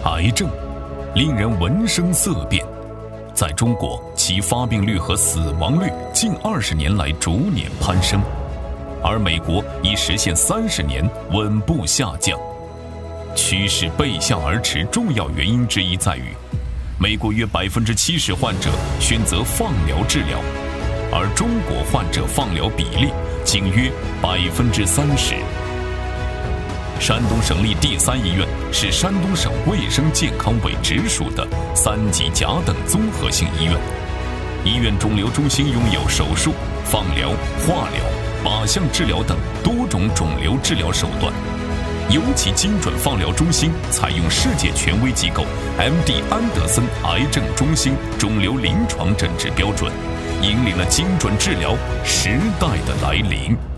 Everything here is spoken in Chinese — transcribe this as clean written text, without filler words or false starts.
癌症令人闻声色变，在中国其发病率和死亡率近20年来逐年攀升，而美国已实现30年稳步下降。趋势背向而驰重要原因之一在于，美国约70%患者选择放疗治疗，而中国患者放疗比例仅约30%。山东省立第3医院是山东省卫生健康委直属的3级甲等综合性医院。医院肿瘤中心拥有手术、放疗、化疗、靶向治疗等多种肿瘤治疗手段。尤其精准放疗中心采用世界权威机构 MD 安德森癌症中心肿瘤临床诊治标准，引领了精准治疗时代的来临。